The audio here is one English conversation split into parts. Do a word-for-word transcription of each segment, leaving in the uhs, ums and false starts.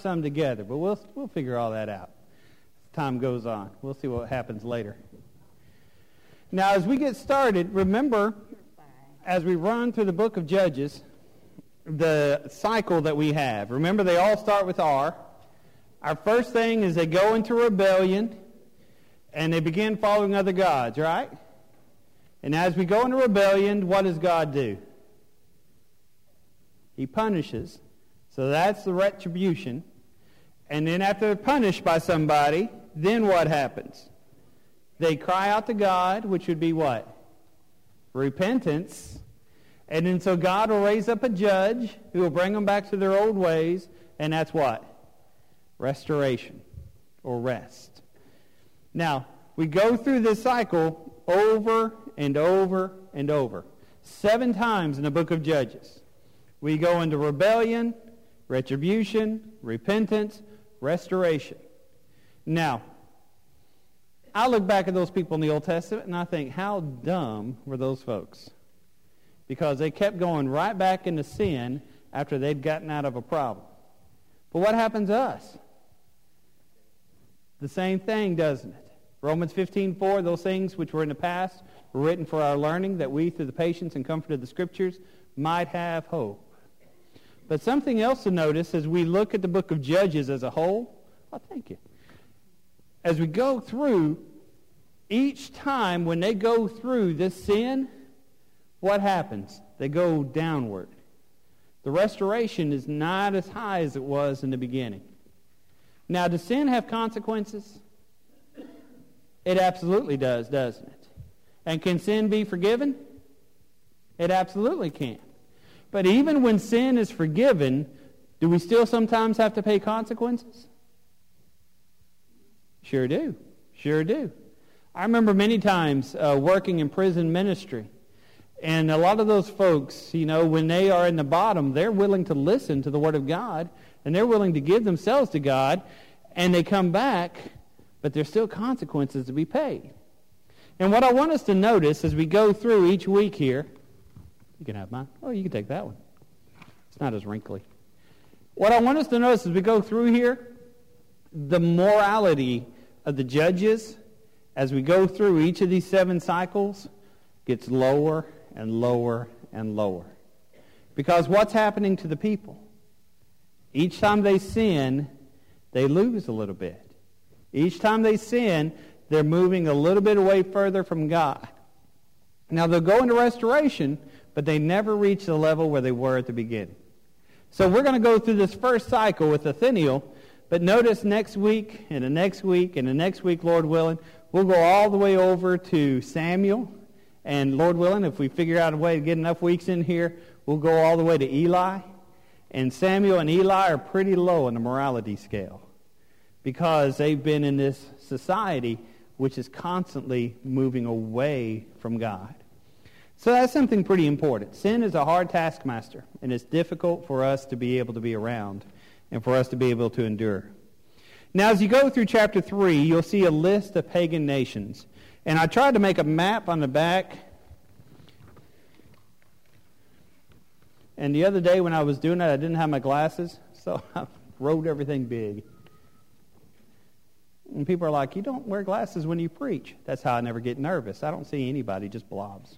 some together, but we'll we'll figure all that out as time goes on. We'll see what happens later. Now, as we get started, remember, as we run through the book of Judges, the cycle that we have. Remember, they all start with R. Our first thing is they go into rebellion, and they begin following other gods, right? And as we go into rebellion, what does God do? He punishes. So that's the retribution. And then after they're punished by somebody, then what happens? They cry out to God, which would be what? Repentance. And then so God will raise up a judge who will bring them back to their old ways, and that's what? Restoration or rest. Now, we go through this cycle over and over and over. Seven times in the book of Judges. We go into rebellion, retribution, repentance, restoration. Now, I look back at those people in the Old Testament and I think, how dumb were those folks? Because they kept going right back into sin after they'd gotten out of a problem. But what happens to us? The same thing, doesn't it? Romans fifteen four, those things which were in the past were written for our learning, that we, through the patience and comfort of the Scriptures, might have hope. But something else to notice as we look at the book of Judges as a whole, oh, thank you. As we go through, each time when they go through this sin, what happens? They go downward. The restoration is not as high as it was in the beginning. Now, does sin have consequences? It absolutely does, doesn't it? And can sin be forgiven? It absolutely can. But even when sin is forgiven, do we still sometimes have to pay consequences? Sure do. Sure do. I remember many times uh, working in prison ministry. And a lot of those folks, you know, when they are in the bottom, they're willing to listen to the Word of God. And they're willing to give themselves to God. And they come back, but there's still consequences to be paid. And what I want us to notice as we go through each week here, you can have mine. Oh, you can take that one. It's not as wrinkly. What I want us to notice as we go through here, the morality of the judges, as we go through each of these seven cycles, gets lower and lower and lower. Because what's happening to the people? Each time they sin, they lose a little bit. Each time they sin, they're moving a little bit away further from God. Now, they'll go into restoration, but they never reach the level where they were at the beginning. So we're going to go through this first cycle with Othniel, but notice next week and the next week and the next week, Lord willing, we'll go all the way over to Samuel. And Lord willing, if we figure out a way to get enough weeks in here, we'll go all the way to Eli. And Samuel and Eli are pretty low on the morality scale because they've been in this society which is constantly moving away from God. So that's something pretty important. Sin is a hard taskmaster, and it's difficult for us to be able to be around and for us to be able to endure. Now, as you go through chapter three, you'll see a list of pagan nations. And I tried to make a map on the back. And the other day when I was doing that, I didn't have my glasses, so I wrote everything big. And people are like, you don't wear glasses when you preach. That's how I never get nervous. I don't see anybody, just blobs.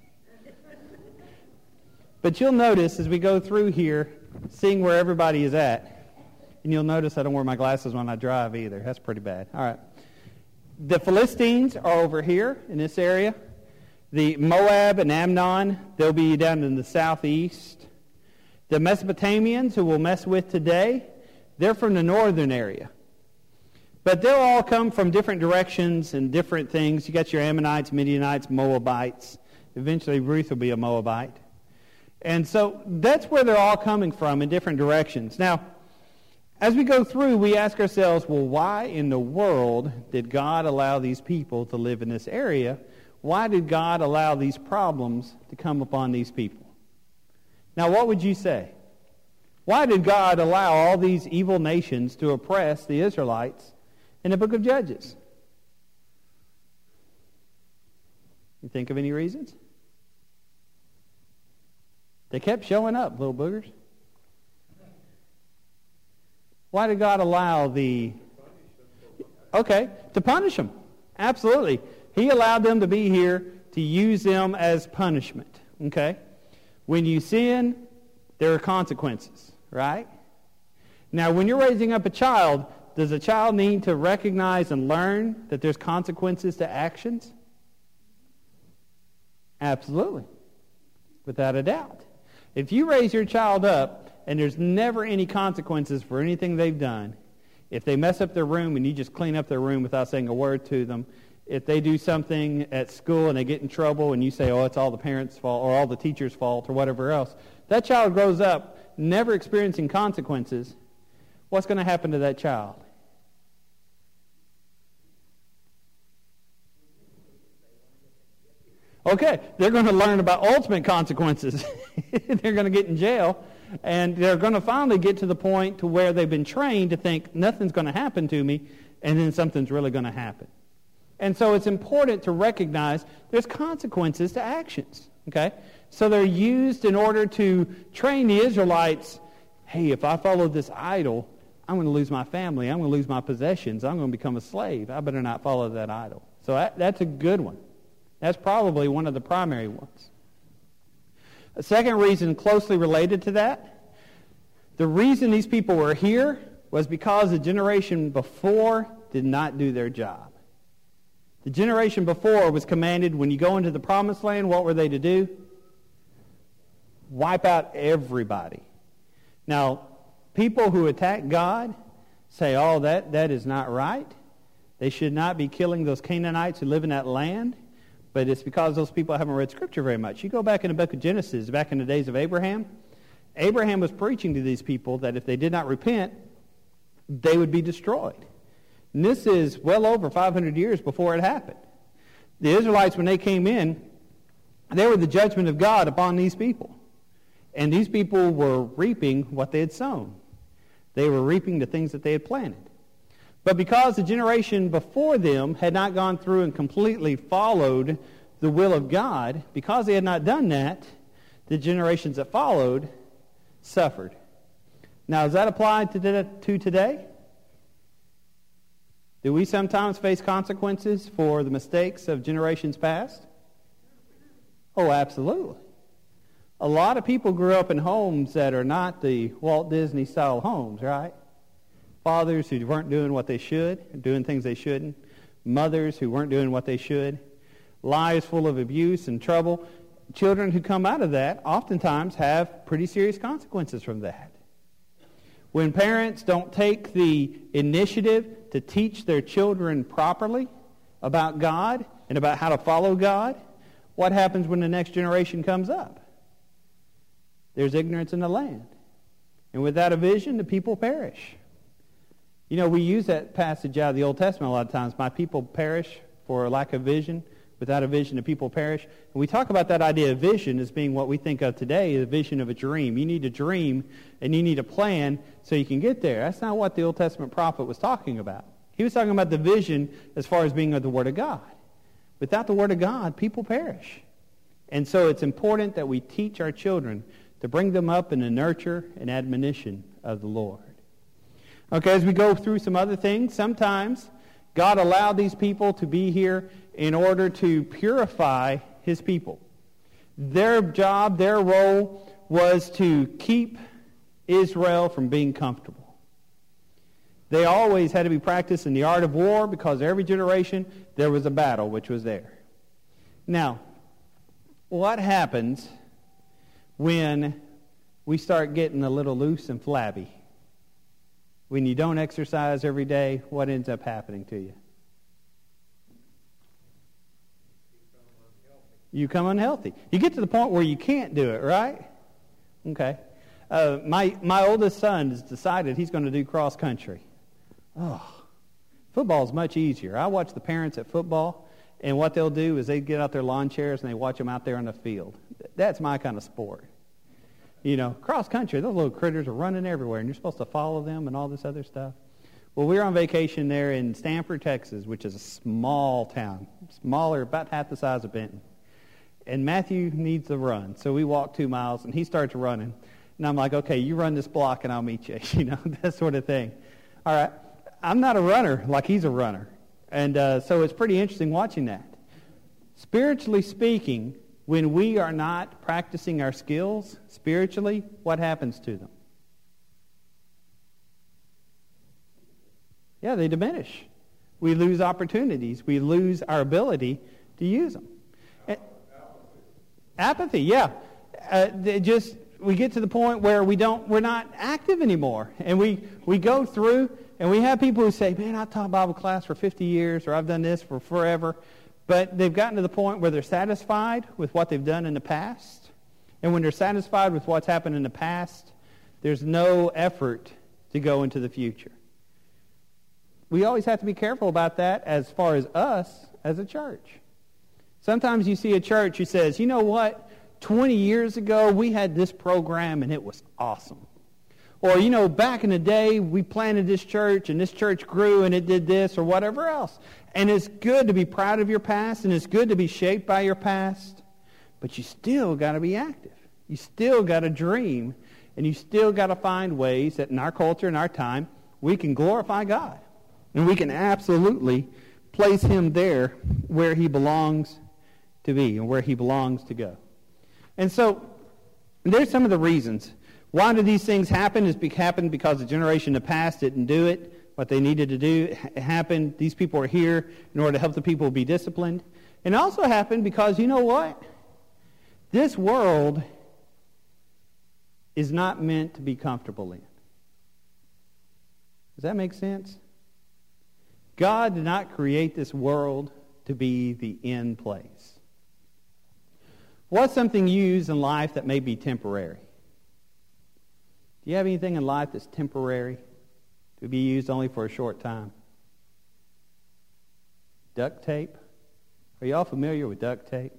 But you'll notice as we go through here, seeing where everybody is at, and you'll notice I don't wear my glasses when I drive either. That's pretty bad. All right. The Philistines are over here in this area. The Moab and Ammon, they'll be down in the southeast. The Mesopotamians, who we'll mess with today, they're from the northern area. But they'll all come from different directions and different things. You got your Ammonites, Midianites, Moabites. Eventually Ruth will be a Moabite. And so that's where they're all coming from in different directions. Now, as we go through, we ask ourselves, well, why in the world did God allow these people to live in this area? Why did God allow these problems to come upon these people? Now, what would you say? Why did God allow all these evil nations to oppress the Israelites in the book of Judges? You think of any reasons? They kept showing up, little boogers. Why did God allow the... Okay, to punish them. Absolutely. He allowed them to be here to use them as punishment. Okay? When you sin, there are consequences, right? Now, when you're raising up a child, does a child need to recognize and learn that there's consequences to actions? Absolutely. Without a doubt. If you raise your child up and there's never any consequences for anything they've done, if they mess up their room and you just clean up their room without saying a word to them, if they do something at school and they get in trouble and you say, oh, it's all the parents' fault or all the teacher's fault or whatever else, that child grows up never experiencing consequences. What's going to happen to that child? Okay, they're going to learn about ultimate consequences. They're going to get in jail, and they're going to finally get to the point to where they've been trained to think nothing's going to happen to me, and then something's really going to happen. And so it's important to recognize there's consequences to actions. Okay, so they're used in order to train the Israelites. Hey, if I follow this idol, I'm going to lose my family. I'm going to lose my possessions. I'm going to become a slave. I better not follow that idol. So that, that's a good one. That's probably one of the primary ones. A second reason closely related to that, the reason these people were here was because the generation before did not do their job. The generation before was commanded, when you go into the promised land, what were they to do? Wipe out everybody. Now, people who attack God say, oh, that, that is not right. They should not be killing those Canaanites who live in that land. But it's because those people haven't read Scripture very much. You go back in the book of Genesis, back in the days of Abraham, Abraham was preaching to these people that if they did not repent, they would be destroyed. And this is well over five hundred years before it happened. The Israelites, when they came in, they were the judgment of God upon these people. And these people were reaping what they had sown. They were reaping the things that they had planted. But because the generation before them had not gone through and completely followed the will of God, because they had not done that, the generations that followed suffered. Now, does that apply to, to today? Do we sometimes face consequences for the mistakes of generations past? Oh, absolutely. A lot of people grew up in homes that are not the Walt Disney style homes, right? Fathers who weren't doing what they should, doing things they shouldn't. Mothers who weren't doing what they should. Lives full of abuse and trouble. Children who come out of that oftentimes have pretty serious consequences from that. When parents don't take the initiative to teach their children properly about God and about how to follow God, what happens when the next generation comes up? There's ignorance in the land. And without a vision, the people perish. You know, we use that passage out of the Old Testament a lot of times. My people perish for lack of vision. Without a vision, the people perish. And we talk about that idea of vision as being what we think of today, the vision of a dream. You need a dream and you need a plan so you can get there. That's not what the Old Testament prophet was talking about. He was talking about the vision as far as being of the Word of God. Without the Word of God, people perish. And so it's important that we teach our children to bring them up in the nurture and admonition of the Lord. Okay, as we go through some other things, sometimes God allowed these people to be here in order to purify His people. Their job, their role was to keep Israel from being comfortable. They always had to be practicing the art of war because every generation there was a battle which was there. Now, what happens when we start getting a little loose and flabby? When you don't exercise every day, what ends up happening to you? You become unhealthy. You get to the point where you can't do it, right? Okay. Uh, my my oldest son has decided he's going to do cross country. Oh, football is much easier. I watch the parents at football, and what they'll do is they get out their lawn chairs and they watch them out there on the field. That's my kind of sport. You know, cross country, those little critters are running everywhere, and you're supposed to follow them and all this other stuff. Well, we were on vacation there in Stanford, Texas, which is a small town, smaller, about half the size of Benton. And Matthew needs to run, so we walk two miles, and he starts running. And I'm like, okay, you run this block, and I'll meet you, you know, that sort of thing. All right. I'm not a runner like he's a runner. And uh, so it's pretty interesting watching that. Spiritually speaking, when we are not practicing our skills spiritually, what happens to them? Yeah, they diminish. We lose opportunities. We lose our ability to use them. And, apathy, yeah. Uh, they just we get to the point where we don't we're not active anymore, and we we go through and we have people who say, "Man, I taught Bible class for fifty years, or I've done this for forever," but they've gotten to the point where they're satisfied with what they've done in the past, and when they're satisfied with what's happened in the past, there's no effort to go into the future. We always have to be careful about that as far as us as a church. Sometimes you see a church who says, "You know what? twenty years ago, we had this program and it was awesome." Or, you know, back in the day, we planted this church and this church grew and it did this or whatever else. And it's good to be proud of your past and it's good to be shaped by your past. But you still got to be active. You still got to dream. And you still got to find ways that in our culture, in our time, we can glorify God. And we can absolutely place him there where he belongs to be and where he belongs to go. And so there's some of the reasons. Why do these things happen? It's happened because the generation in the past didn't do it. What they needed to do happened. These people are here in order to help the people be disciplined. And it also happened because, you know what? This world is not meant to be comfortable in. Does that make sense? God did not create this world to be the end place. What's something you use in life that may be temporary? Do you have anything in life that's temporary, to be used only for a short time? Duct tape. Are you all familiar with duct tape?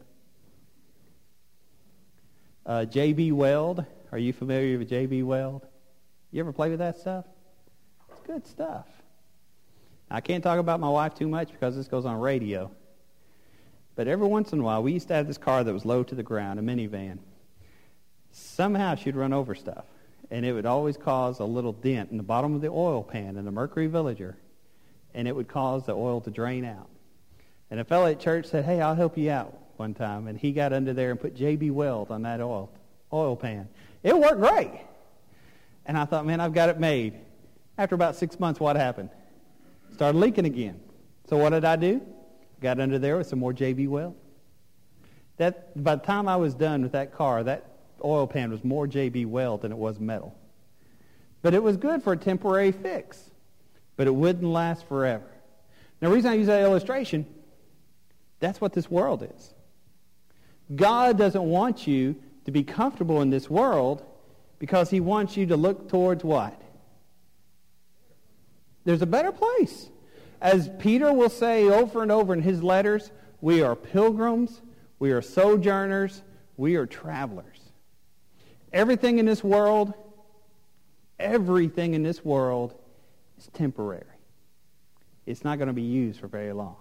Uh, J B Weld. Are you familiar with J B Weld? You ever play with that stuff? It's good stuff. I can't talk about my wife too much because this goes on radio. But every once in a while, we used to have this car that was low to the ground, a minivan. Somehow she'd run over stuff, and it would always cause a little dent in the bottom of the oil pan in the Mercury Villager, and it would cause the oil to drain out. And a fellow at church said, "Hey, I'll help you out," one time, and he got under there and put J B Weld on that oil oil pan. It worked great. And I thought, man, I've got it made. After about six months, what happened? Started leaking again. So what did I do? Got under there with some more J B Weld. That, by the time I was done with that car, that oil pan was more J B Weld than it was metal. But it was good for a temporary fix. But it wouldn't last forever. Now, the reason I use that illustration, that's what this world is. God doesn't want you to be comfortable in this world because he wants you to look towards what? There's a better place. As Peter will say over and over in his letters, we are pilgrims, we are sojourners, we are travelers. Everything in this world, everything in this world is temporary. It's not going to be used for very long.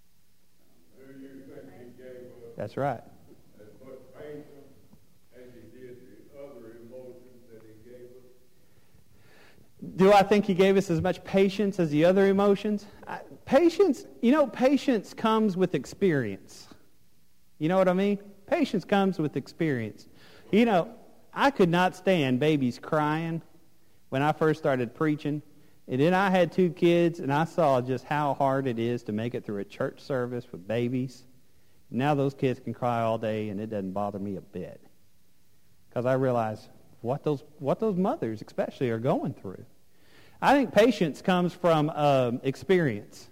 That's right. Do I think he gave us as much patience as the other emotions? I, patience, you know, patience comes with experience. You know what I mean? Patience comes with experience. You know, I could not stand babies crying when I first started preaching. And then I had two kids, and I saw just how hard it is to make it through a church service with babies. Now those kids can cry all day, and it doesn't bother me a bit. Because I realize what those what those mothers especially are going through. I think patience comes from um, experience.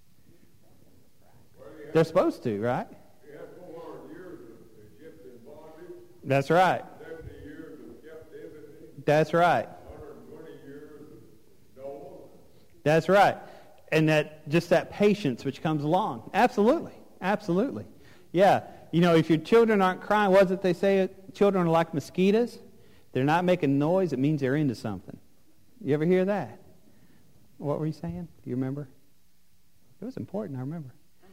They're supposed to, right? We had four hundred years of Egyptian bondage. That's right. seventy years of captivity. That's right. one hundred twenty years of Noah. That's right. And that just that patience which comes along. Absolutely. Absolutely. Yeah. You know, if your children aren't crying, what is it they say? Children are like mosquitoes. They're not making noise. It means they're into something. You ever hear that? What were you saying? Do you remember? It was important. I remember.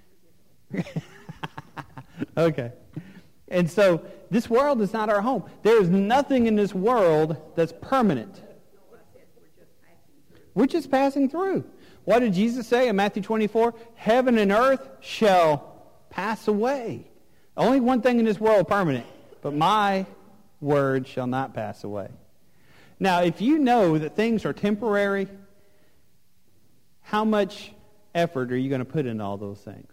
Okay. And so this world is not our home. There is nothing in this world that's permanent. We're just passing through. What did Jesus say in Matthew twenty-four? Heaven and earth shall pass away. Only one thing in this world permanent, but my word shall not pass away. Now, if you know that things are temporary, how much effort are you going to put in all those things?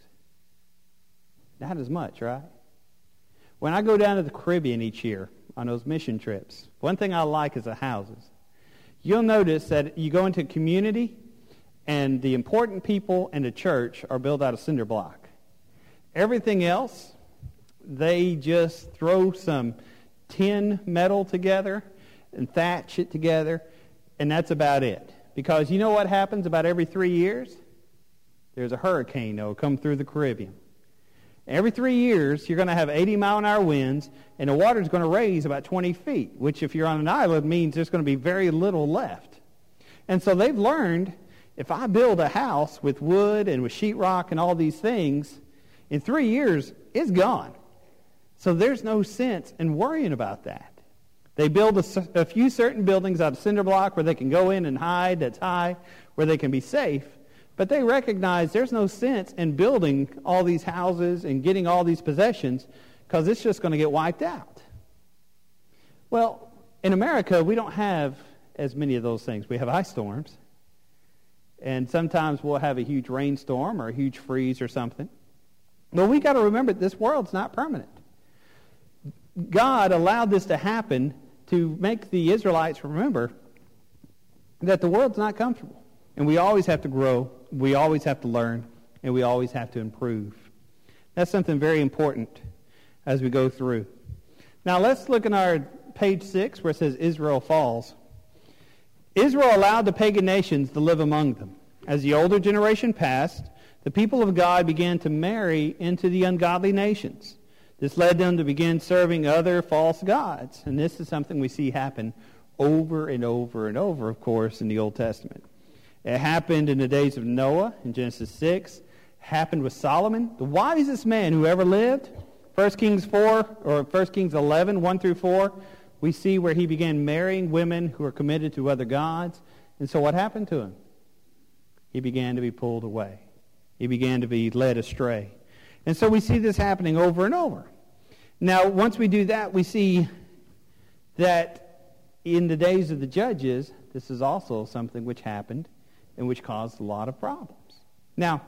Not as much, right? When I go down to the Caribbean each year on those mission trips, one thing I like is the houses. You'll notice that you go into a community and the important people and the church are built out of cinder block. Everything else, they just throw some tin metal together and thatch it together, and that's about it. Because you know what happens about every three years? There's a hurricane that will come through the Caribbean. Every three years, you're going to have eighty mile an hour winds, and the water's going to raise about twenty feet, which if you're on an island means there's going to be very little left. And so they've learned, if I build a house with wood and with sheetrock and all these things, in three years, it's gone. So there's no sense in worrying about that. They build a, a few certain buildings out of cinder block where they can go in and hide, that's high, where they can be safe. But they recognize there's no sense in building all these houses and getting all these possessions because it's just going to get wiped out. Well, in America, we don't have as many of those things. We have ice storms. And sometimes we'll have a huge rainstorm or a huge freeze or something. But we got to remember this world's not permanent. God allowed this to happen to make the Israelites remember that the world's not comfortable. And we always have to grow, we always have to learn, and we always have to improve. That's something very important as we go through. Now let's look in our page six where it says Israel falls. Israel allowed the pagan nations to live among them. As the older generation passed, the people of God began to marry into the ungodly nations. This led them to begin serving other false gods. And this is something we see happen over and over and over, of course, in the Old Testament. It happened in the days of Noah in Genesis six. Happened with Solomon, the wisest man who ever lived. First Kings four, or First Kings eleven, one through four, we see where he began marrying women who were committed to other gods. And so what happened to him? He began to be pulled away. He began to be led astray. And so we see this happening over and over. Now, once we do that, we see that in the days of the judges, this is also something which happened and which caused a lot of problems. Now,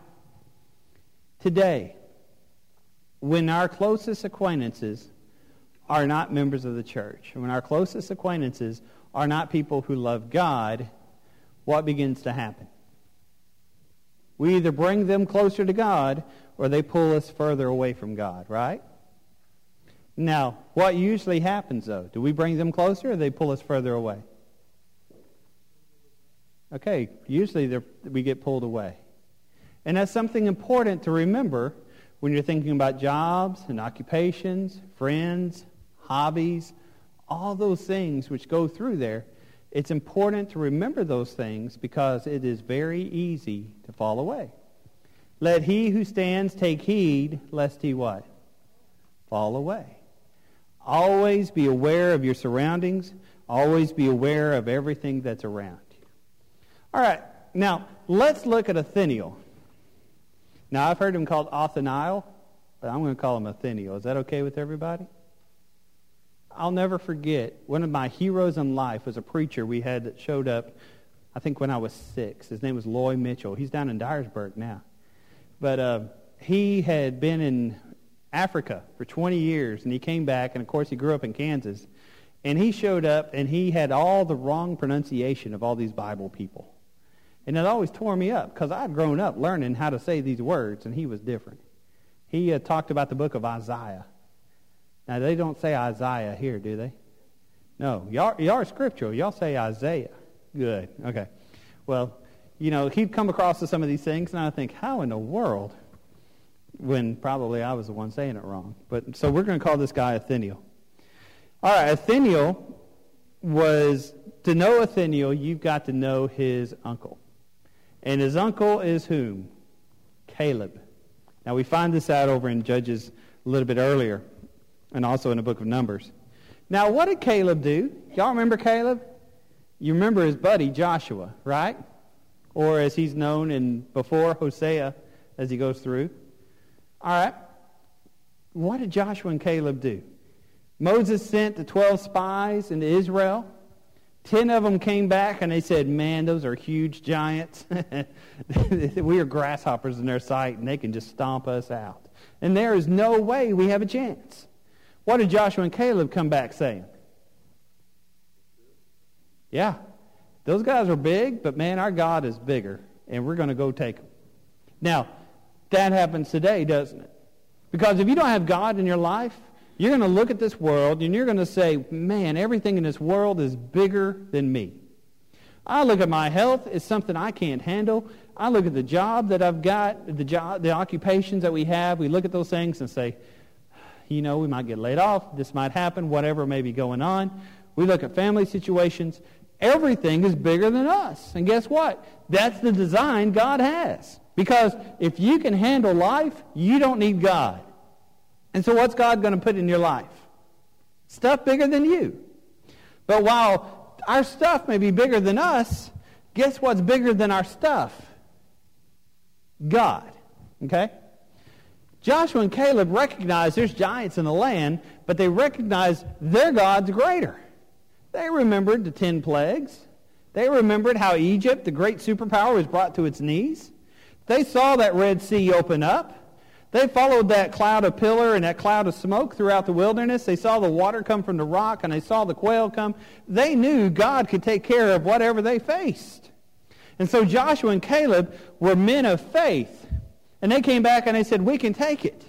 today, when our closest acquaintances are not members of the church, when our closest acquaintances are not people who love God, what begins to happen? We either bring them closer to God or they pull us further away from God, right? Now, what usually happens, though? Do we bring them closer or they pull us further away? Okay, usually we get pulled away. And that's something important to remember when you're thinking about jobs and occupations, friends, hobbies, all those things which go through there. It's important to remember those things because it is very easy to fall away. Let he who stands take heed lest he what? Fall away. Always be aware of your surroundings. Always be aware of everything that's around you. All right, now let's look at Othniel. Now I've heard him called Othniel, but I'm going to call him Othniel. Is that okay with everybody? I'll never forget, one of my heroes in life was a preacher we had that showed up, I think when I was six. His name was Lloyd Mitchell. He's down in Dyersburg now. But uh, he had been in Africa for twenty years, and he came back, and of course he grew up in Kansas. And he showed up, and he had all the wrong pronunciation of all these Bible people. And it always tore me up, because I'd grown up learning how to say these words, and he was different. He uh, talked about the book of Isaiah. Now, they don't say Isaiah here, do they? No. Y'all, y'all are scriptural. Y'all say Isaiah. Good. Okay. Well, you know, he'd come across to some of these things, and I think, how in the world? When probably I was the one saying it wrong. But so we're going to call this guy Othniel. All right, Othniel was, to know Othniel, you've got to know his uncle. And his uncle is whom? Caleb. Now, we find this out over in Judges a little bit earlier, and also in the book of Numbers. Now, what did Caleb do? Y'all remember Caleb? You remember his buddy Joshua, right? or as he's known in before Hosea as he goes through. All right. What did Joshua and Caleb do? Moses sent the twelve spies into Israel. Ten of them came back and they said, man, those are huge giants. We are grasshoppers in their sight and they can just stomp us out. And there is no way we have a chance. What did Joshua and Caleb come back saying? Yeah, those guys are big, but man, our God is bigger, and we're going to go take them. Now, that happens today, doesn't it? Because if you don't have God in your life, you're going to look at this world, and you're going to say, man, everything in this world is bigger than me. I look at my health, it's something I can't handle. I look at the job that I've got, the job, the occupations that we have. We look at those things and say, you know, we might get laid off, this might happen, whatever may be going on. We look at family situations. Everything is bigger than us. And guess what? That's the design God has. Because if you can handle life, you don't need God. And so what's God going to put in your life? Stuff bigger than you. But while our stuff may be bigger than us, guess what's bigger than our stuff? God. Okay? Joshua and Caleb recognize there's giants in the land, but they recognize their God's greater. They remembered the ten plagues. They remembered how Egypt, the great superpower, was brought to its knees. They saw that Red Sea open up. They followed that cloud of pillar and that cloud of smoke throughout the wilderness. They saw the water come from the rock, and they saw the quail come. They knew God could take care of whatever they faced. And so Joshua and Caleb were men of faith. And they came back and they said, we can take it.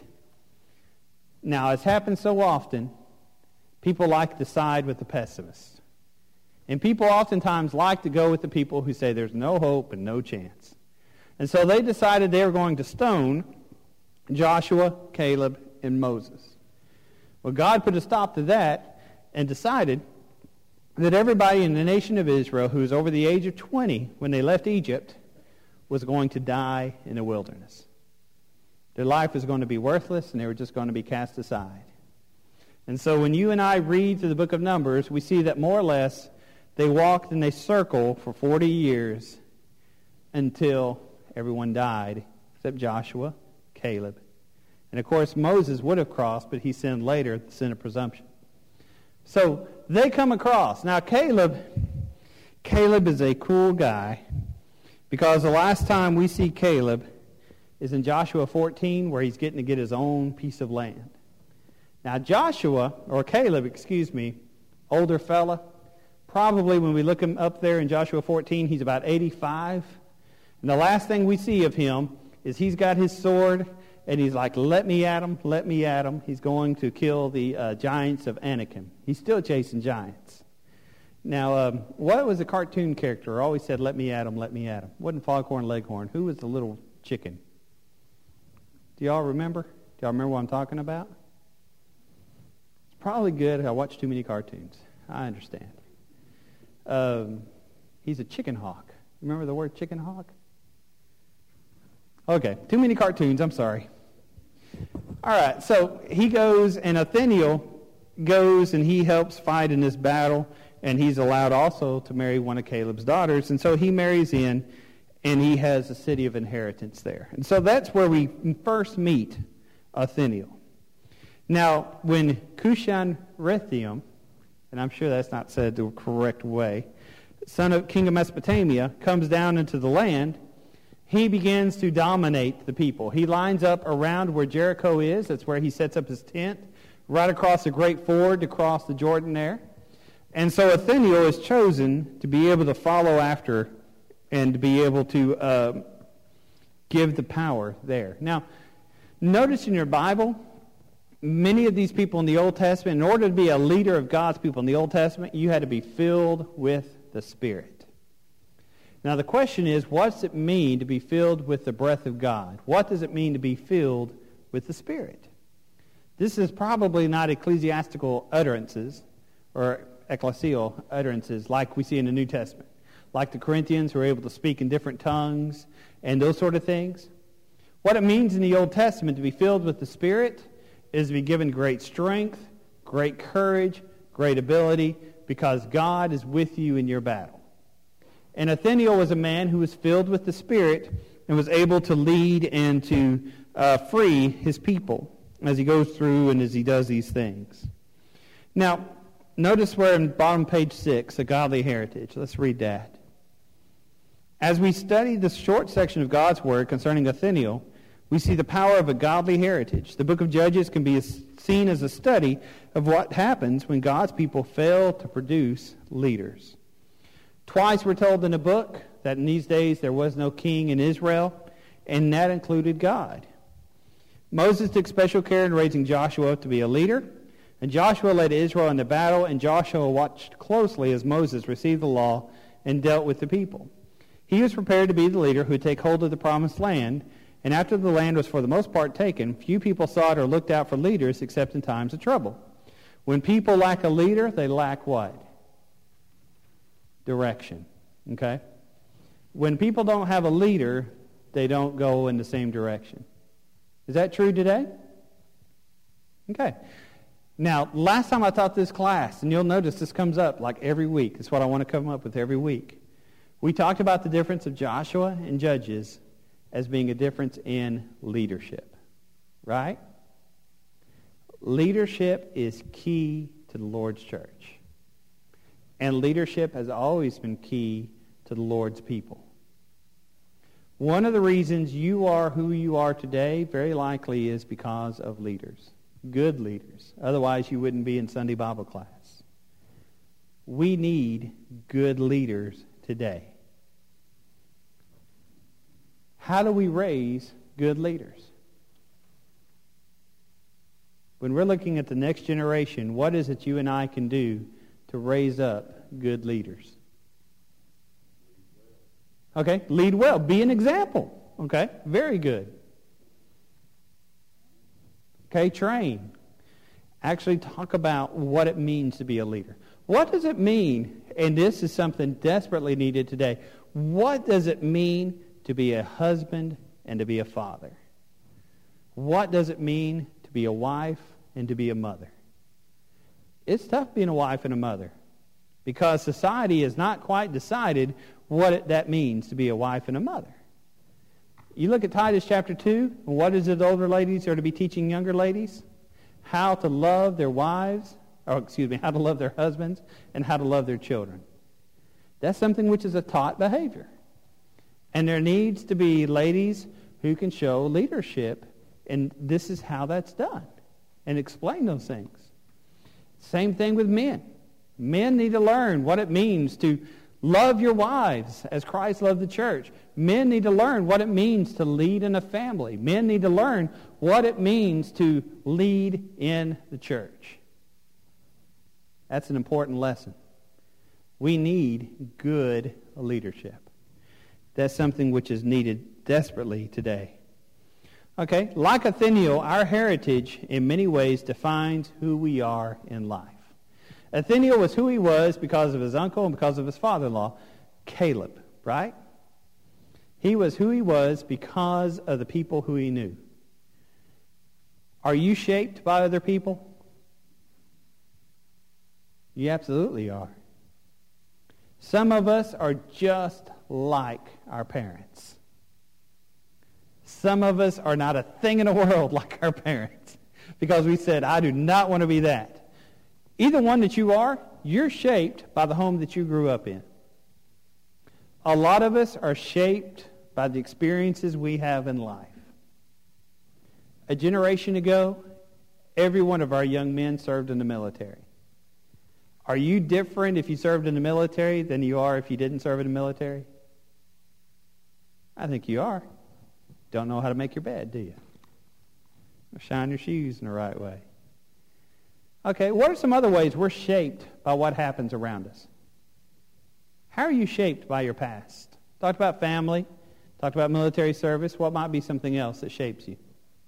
Now, as happens so often, people like to side with the pessimists. And people oftentimes like to go with the people who say there's no hope and no chance. And so they decided they were going to stone Joshua, Caleb, and Moses. Well, God put a stop to that and decided that everybody in the nation of Israel who was over the age of twenty when they left Egypt was going to die in the wilderness. Their life was going to be worthless, and they were just going to be cast aside. And so when you and I read through the book of Numbers, we see that more or less they walked in a circle for forty years until everyone died, except Joshua, Caleb. And of course, Moses would have crossed, but he sinned later, the sin of presumption. So they come across. Now Caleb, Caleb is a cool guy, because the last time we see Caleb is in Joshua fourteen, where he's getting to get his own piece of land. Now Joshua, or Caleb, excuse me, older fella, probably when we look him up there in Joshua fourteen, he's about eighty-five. And the last thing we see of him is he's got his sword, and he's like, let me at him, let me at him. He's going to kill the uh, giants of Anakim. He's still chasing giants. Now, um, what was the cartoon character who always said, let me at him, let me at him? Wasn't Foghorn Leghorn. Who was the little chicken? Do y'all remember? Do y'all remember what I'm talking about? It's probably good. I watch too many cartoons. I understand. Um, he's a chicken hawk. Remember the word chicken hawk? Okay, too many cartoons. I'm sorry. All right, so he goes, and Othniel goes, and he helps fight in this battle, and he's allowed also to marry one of Caleb's daughters, and so he marries in, and he has a city of inheritance there. And so that's where we first meet Othniel. Now, when Cushan-Rethaim, and I'm sure that's not said the correct way, son of King of Mesopotamia, comes down into the land, he begins to dominate the people. He lines up around where Jericho is. That's where he sets up his tent, right across the great ford to cross the Jordan there. And so Othniel is chosen to be able to follow after and to be able to uh, give the power there. Now, notice in your Bible, many of these people in the Old Testament, in order to be a leader of God's people in the Old Testament, you had to be filled with the Spirit. Now the question is, what does it mean to be filled with the breath of God? What does it mean to be filled with the Spirit? This is probably not ecclesiastical utterances or ecclesial utterances like we see in the New Testament, like the Corinthians who are able to speak in different tongues and those sort of things. What it means in the Old Testament to be filled with the Spirit is to be given great strength, great courage, great ability, because God is with you in your battle. And Othniel was a man who was filled with the Spirit and was able to lead and to uh, free his people as he goes through and as he does these things. Now, notice where in bottom page six, a godly heritage. Let's read that. As we study this short section of God's Word concerning Othniel, we see the power of a godly heritage. The book of Judges can be seen as a study of what happens when God's people fail to produce leaders. Twice we're told in the book that in these days there was no king in Israel, and that included God. Moses took special care in raising Joshua to be a leader, and Joshua led Israel into battle, and Joshua watched closely as Moses received the law and dealt with the people. He was prepared to be the leader who would take hold of the promised land, and after the land was for the most part taken, few people sought or looked out for leaders except in times of trouble. When people lack a leader, they lack what? Direction. Okay? When people don't have a leader, they don't go in the same direction. Is that true today? Okay. Now, last time I taught this class, and you'll notice this comes up like every week. It's what I want to come up with every week. We talked about the difference of Joshua and Judges as being a difference in leadership. Right? Leadership is key to the Lord's church. And leadership has always been key to the Lord's people. One of the reasons you are who you are today very likely is because of leaders. Good leaders. Otherwise you wouldn't be in Sunday Bible class. We need good leaders today. How do we raise good leaders? When we're looking at the next generation, what is it you and I can do to raise up good leaders? Okay, lead well. Be an example. Okay, very good. Okay, train. Actually talk about what it means to be a leader. What does it mean, and this is something desperately needed today, what does it mean to be a husband and to be a father? What does it mean to be a wife and to be a mother? It's tough being a wife and a mother because society has not quite decided what it, that means to be a wife and a mother. You look at Titus chapter two, and what is it older ladies are to be teaching younger ladies? How to love their wives, or excuse me, how to love their husbands, and how to love their children. That's something which is a taught behavior. And there needs to be ladies who can show leadership, and this is how that's done, and explain those things. Same thing with men. Men need to learn what it means to love your wives as Christ loved the church. Men need to learn what it means to lead in a family. Men need to learn what it means to lead in the church. That's an important lesson. We need good leadership. That's something which is needed desperately today. Okay, like Othniel, our heritage in many ways defines who we are in life. Othniel was who he was because of his uncle and because of his father-in-law, Caleb, right? He was who he was because of the people who he knew. Are you shaped by other people? You absolutely are. Some of us are just like our parents. Some of us are not a thing in the world like our parents because we said, I do not want to be that. Either one that you are, you're shaped by the home that you grew up in. A lot of us are shaped by the experiences we have in life. A generation ago, every one of our young men served in the military. Are you different if you served in the military than you are if you didn't serve in the military? I think you are. Don't know how to make your bed, do you? Or shine your shoes in the right way. Okay, what are some other ways we're shaped by what happens around us? How are you shaped by your past? Talked about family, talked about military service. What might be something else that shapes you?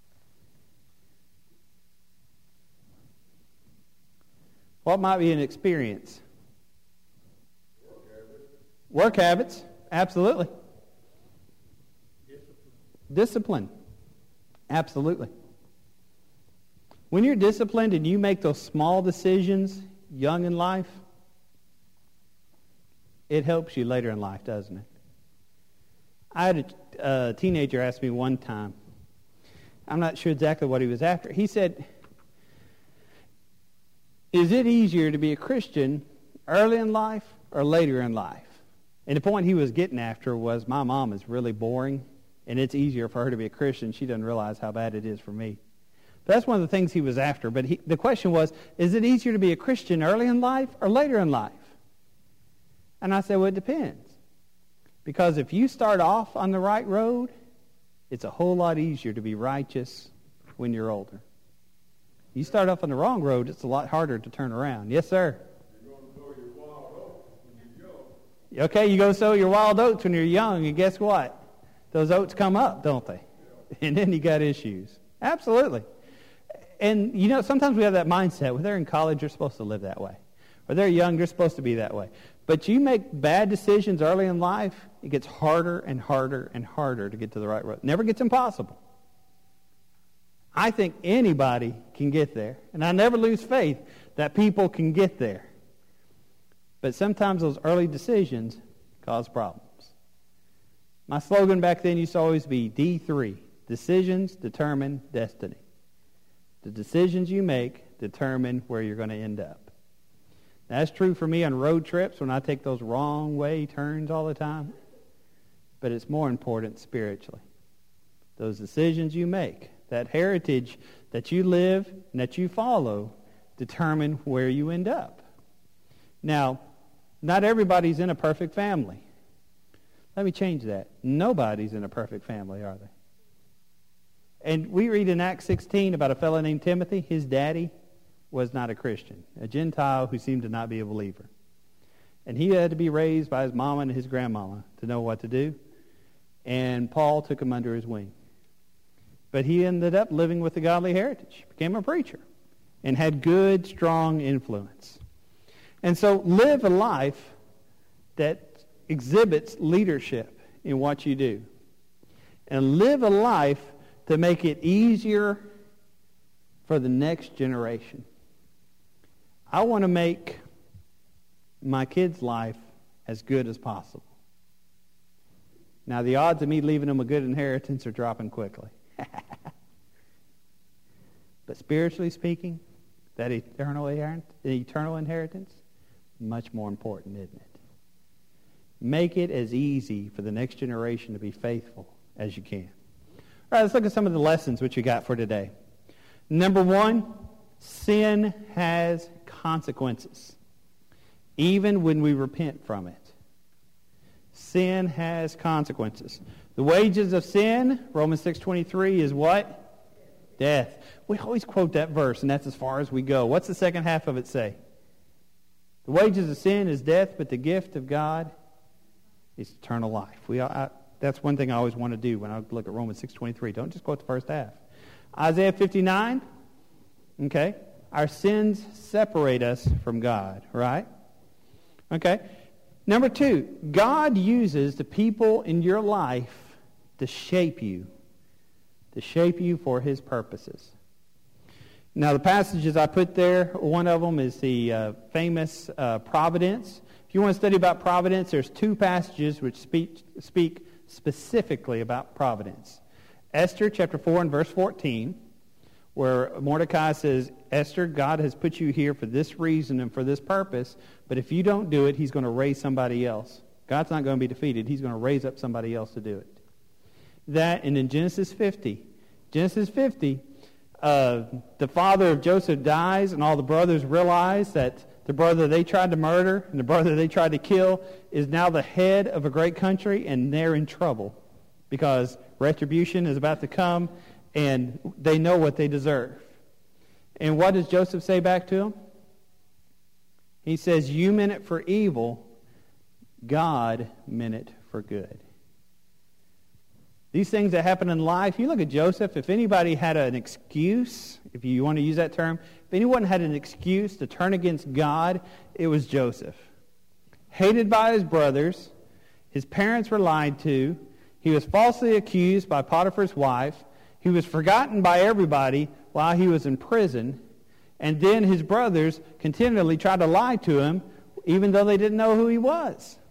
What might be an experience? Work habits. Work habits, absolutely. Discipline. Discipline, absolutely. When you're disciplined and you make those small decisions young in life, it helps you later in life, doesn't it? I had a uh, teenager ask me one time, I'm not sure exactly what he was after. He said, is it easier to be a Christian early in life or later in life? And the point he was getting after was, my mom is really boring, and it's easier for her to be a Christian. She doesn't realize how bad it is for me. But that's one of the things he was after. But he, the question was, is it easier to be a Christian early in life or later in life? And I said, well, it depends. Because if you start off on the right road, it's a whole lot easier to be righteous when you're older. You start off on the wrong road, it's a lot harder to turn around. Yes, sir? You're going to sow your wild oats when you're young. Okay, you go sow your wild oats when you're young, and guess what? Those oats come up, don't they? Yeah. And then you got issues. Absolutely. And, you know, sometimes we have that mindset. When they're in college, you're supposed to live that way. Or they're young, you're supposed to be that way. But you make bad decisions early in life, it gets harder and harder and harder to get to the right road. It never gets impossible. I think anybody can get there. And I never lose faith that people can get there. But sometimes those early decisions cause problems. My slogan back then used to always be D three. Decisions determine destiny. The decisions you make determine where you're going to end up. That's true for me on road trips when I take those wrong way turns all the time. But it's more important spiritually. Those decisions you make, that heritage that you live and that you follow, determine where you end up. Now, not everybody's in a perfect family. Let me change that. Nobody's in a perfect family, are they? And we read in Acts sixteen about a fellow named Timothy. His daddy was not a Christian, a Gentile who seemed to not be a believer. And he had to be raised by his mama and his grandmama to know what to do. And Paul took him under his wing. But he ended up living with a godly heritage, became a preacher, and had good, strong influence. And so live a life that exhibits leadership in what you do. And live a life to make it easier for the next generation. I want to make my kids' life as good as possible. Now, the odds of me leaving them a good inheritance are dropping quickly. But spiritually speaking, that eternal, eternal inheritance, much more important, isn't it? Make it as easy for the next generation to be faithful as you can. All right, let's look at some of the lessons which you got for today. Number one, sin has consequences, even when we repent from it. Sin has consequences. The wages of sin, Romans six twenty-three, is what? Death. We always quote that verse, and that's as far as we go. What's the second half of it say? The wages of sin is death, but the gift of God is eternal life. We, I, that's one thing I always want to do when I look at Romans six twenty-three. Don't just quote the first half. Isaiah fifty-nine, okay, our sins separate us from God, right? Okay. Number two, God uses the people in your life to shape you, to shape you for His purposes. Now, the passages I put there, one of them is the uh, famous uh, providence. If you want to study about providence, there's two passages which speak, speak specifically about providence. Esther chapter four and verse fourteen, where Mordecai says, Esther, God has put you here for this reason and for this purpose, but if you don't do it, He's going to raise somebody else. God's not going to be defeated. He's going to raise up somebody else to do it. That, and in Genesis fifty, Genesis fifty, uh, the father of Joseph dies, and all the brothers realize that the brother they tried to murder and the brother they tried to kill is now the head of a great country, and they're in trouble because retribution is about to come, and they know what they deserve. And what does Joseph say back to him? He says, you meant it for evil, God meant it for good. These things that happen in life, you look at Joseph, if anybody had an excuse, if you want to use that term, if anyone had an excuse to turn against God, it was Joseph. Hated by his brothers, his parents were lied to, he was falsely accused by Potiphar's wife, he was forgotten by everybody while he was in prison, and then his brothers continually tried to lie to him, even though they didn't know who he was.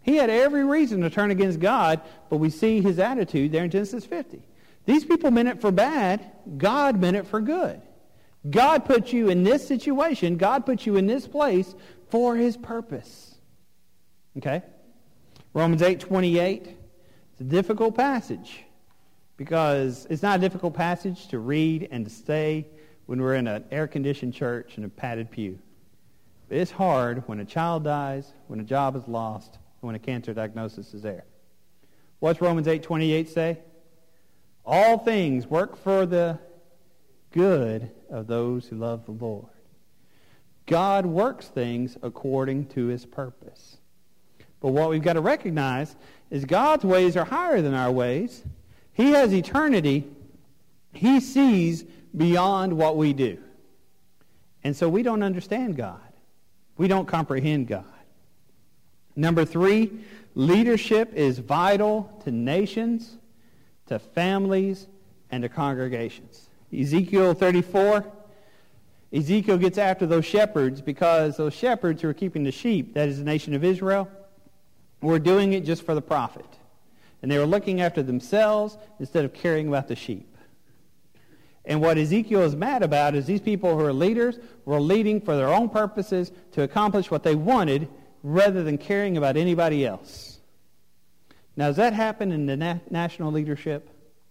He had every reason to turn against God, but we see his attitude there in Genesis fifty. These people meant it for bad. God meant it for good. God put you in this situation. God put you in this place for his purpose. Okay? Romans eight twenty-eight. It's a difficult passage because it's not a difficult passage to read and to stay when we're in an air-conditioned church and a padded pew. But it's hard when a child dies, when a job is lost, and when a cancer diagnosis is there. What's Romans eight twenty-eight say? All things work for the good of those who love the Lord. God works things according to his purpose. But what we've got to recognize is God's ways are higher than our ways. He has eternity. He sees beyond what we do. And so we don't understand God. We don't comprehend God. Number three, leadership is vital to nations, to families, and to congregations. Ezekiel thirty-four, Ezekiel gets after those shepherds because those shepherds who are keeping the sheep, that is the nation of Israel, were doing it just for the profit. And they were looking after themselves instead of caring about the sheep. And what Ezekiel is mad about is these people who are leaders were leading for their own purposes to accomplish what they wanted rather than caring about anybody else. Now, does that happen in the na- national leadership?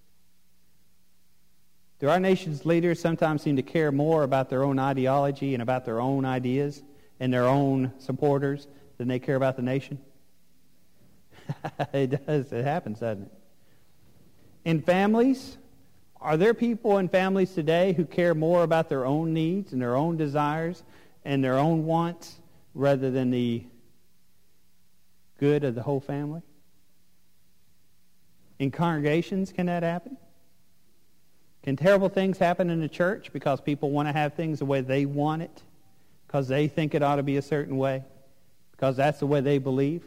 Do our nation's leaders sometimes seem to care more about their own ideology and about their own ideas and their own supporters than they care about the nation? It does. It happens, doesn't it? In families, are there people in families today who care more about their own needs and their own desires and their own wants rather than the good of the whole family? In congregations, can that happen? Can terrible things happen in the church because people want to have things the way they want it, because they think it ought to be a certain way, because that's the way they believe?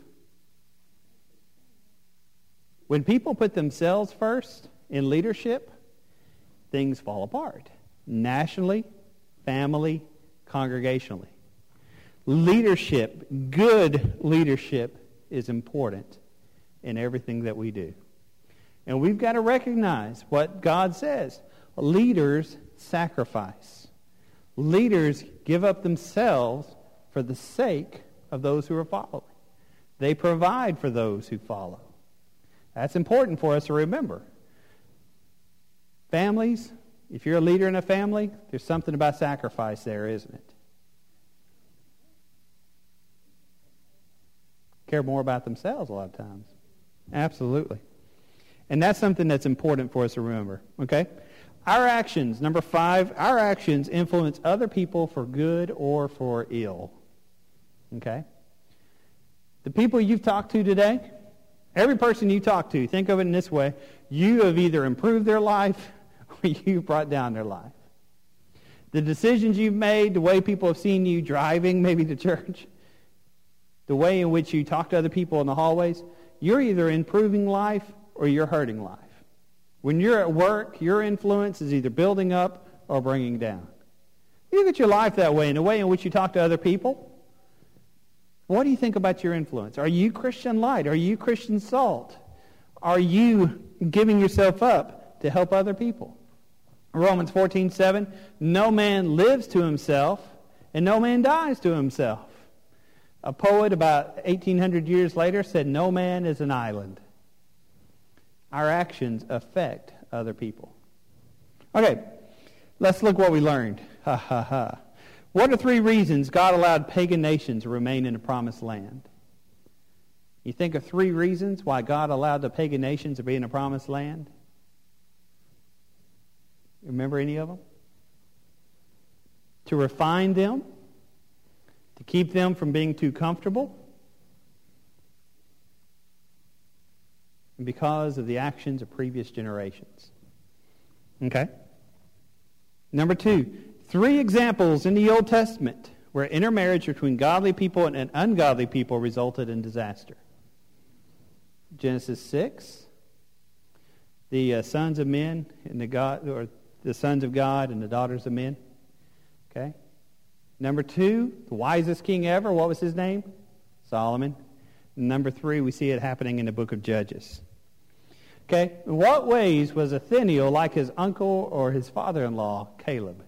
When people put themselves first in leadership, things fall apart. Nationally, family, congregationally. Leadership, good leadership, is important in everything that we do. And we've got to recognize what God says. Leaders sacrifice. Leaders give up themselves for the sake of those who are following. They provide for those who follow. That's important for us to remember. Families, if you're a leader in a family, there's something about sacrifice there, isn't it? Care more about themselves a lot of times. Absolutely. And that's something that's important for us to remember. Okay? Our actions, number five, our actions influence other people for good or for ill. Okay? The people you've talked to today, every person you talk to, think of it in this way, you have either improved their life or you've brought down their life. The decisions you've made, the way people have seen you driving maybe to church, the way in which you talk to other people in the hallways, you're either improving life or you're hurting life. When you're at work, your influence is either building up or bringing down. You look at your life that way, and the way in which you talk to other people. What do you think about your influence? Are you Christian light? Are you Christian salt? Are you giving yourself up to help other people? Romans fourteen seven, no man lives to himself, and no man dies to himself. A poet about eighteen hundred years later said, no man is an island. Our actions affect other people. Okay, let's look what we learned. Ha ha ha. What are three reasons God allowed pagan nations to remain in the promised land? You think of three reasons why God allowed the pagan nations to be in the promised land? Remember any of them? To refine them, to keep them from being too comfortable, and because of the actions of previous generations. Okay? Number two, three examples in the Old Testament where intermarriage between godly people and ungodly people resulted in disaster. Genesis six, the uh, sons of men and the God, or the sons of God and the daughters of men. Okay? Number two, the wisest king ever, what was his name? Solomon. Number three, we see it happening in the book of Judges. Okay, in what ways was Othniel like his uncle or his father-in-law, Caleb?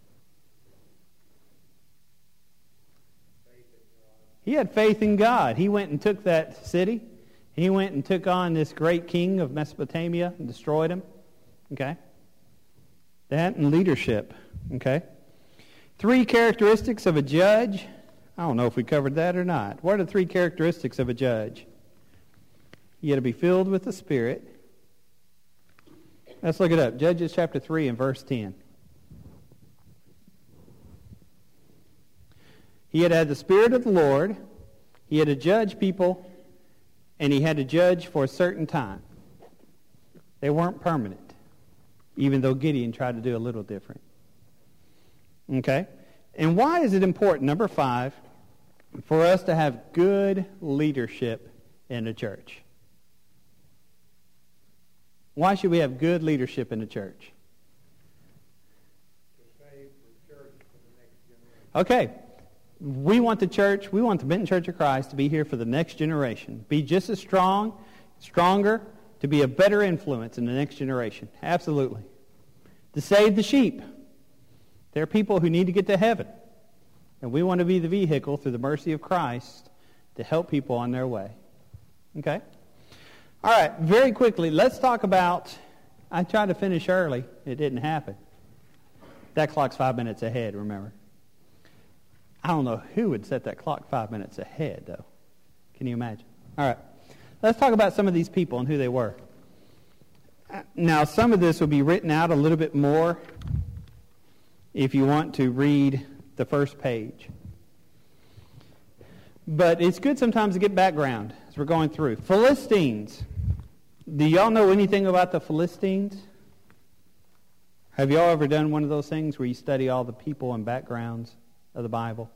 He had faith in God. He went and took that city. He went and took on this great king of Mesopotamia and destroyed him. Okay? That and leadership. Okay? Three characteristics of a judge. I don't know if we covered that or not. What are the three characteristics of a judge? You got to be filled with the Spirit. Let's look it up. Judges chapter three and verse ten. He had had the Spirit of the Lord. He had to judge people, and he had to judge for a certain time. They weren't permanent, even though Gideon tried to do a little different. Okay? And why is it important, number five, for us to have good leadership in the church? Why should we have good leadership in the church? To save the church for the next generation. Okay. We want the church, we want the Benton Church of Christ to be here for the next generation. Be just as strong, stronger, to be a better influence in the next generation. Absolutely. To save the sheep. There are people who need to get to heaven. And we want to be the vehicle through the mercy of Christ to help people on their way. Okay? All right, very quickly, let's talk about, I tried to finish early. It didn't happen. That clock's five minutes ahead, remember? I don't know who would set that clock five minutes ahead, though. Can you imagine? All right. Let's talk about some of these people and who they were. Now, some of this will be written out a little bit more if you want to read the first page. But it's good sometimes to get background as we're going through. Philistines. Do y'all know anything about the Philistines? Have y'all ever done one of those things where you study all the people and backgrounds of the Bible?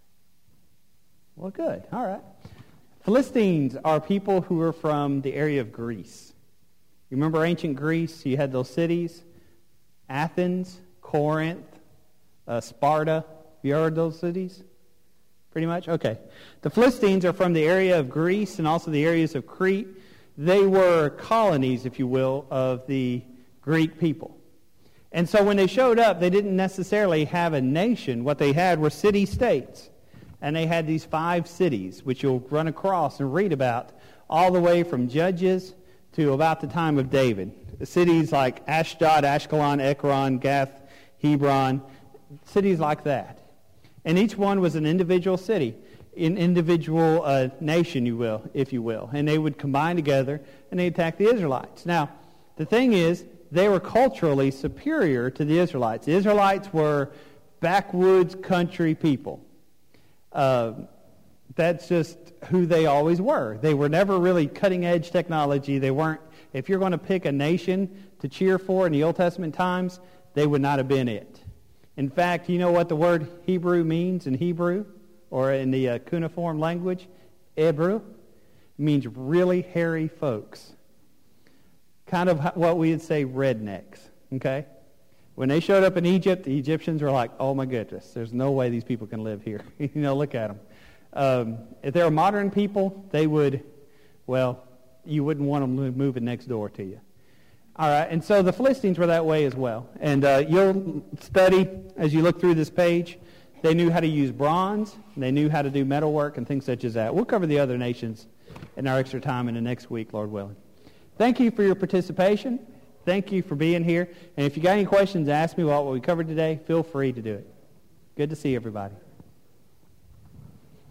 Well, good. All right. Philistines are people who are from the area of Greece. You remember ancient Greece? You had those cities, Athens, Corinth, uh, Sparta. Have you heard those cities? Pretty much? Okay. The Philistines are from the area of Greece and also the areas of Crete. They were colonies, if you will, of the Greek people. And so when they showed up, they didn't necessarily have a nation. What they had were city-states. And they had these five cities, which you'll run across and read about, all the way from Judges to about the time of David. The cities like Ashdod, Ashkelon, Ekron, Gath, Hebron, cities like that. And each one was an individual city, an individual uh, nation, you will, if you will. And they would combine together and they attack the Israelites. Now, the thing is, they were culturally superior to the Israelites. The Israelites were backwoods country people. Uh, that's just who they always were. They were never really cutting-edge technology. They weren't, if you're going to pick a nation to cheer for in the Old Testament times, they would not have been it. In fact, you know what the word Hebrew means in Hebrew, or in the uh, cuneiform language? Hebrew. It means really hairy folks. Kind of what we would say rednecks, okay? When they showed up in Egypt, the Egyptians were like, oh my goodness, there's no way these people can live here. You know, look at them. Um, if they were modern people, they would, well, you wouldn't want them moving next door to you. All right, and so the Philistines were that way as well. And uh, you'll study, as you look through this page, they knew how to use bronze, and they knew how to do metalwork and things such as that. We'll cover the other nations in our extra time in the next week, Lord willing. Thank you for your participation. Thank you for being here. And if you got any questions, ask me about what we covered today. Feel free to do it. Good to see everybody.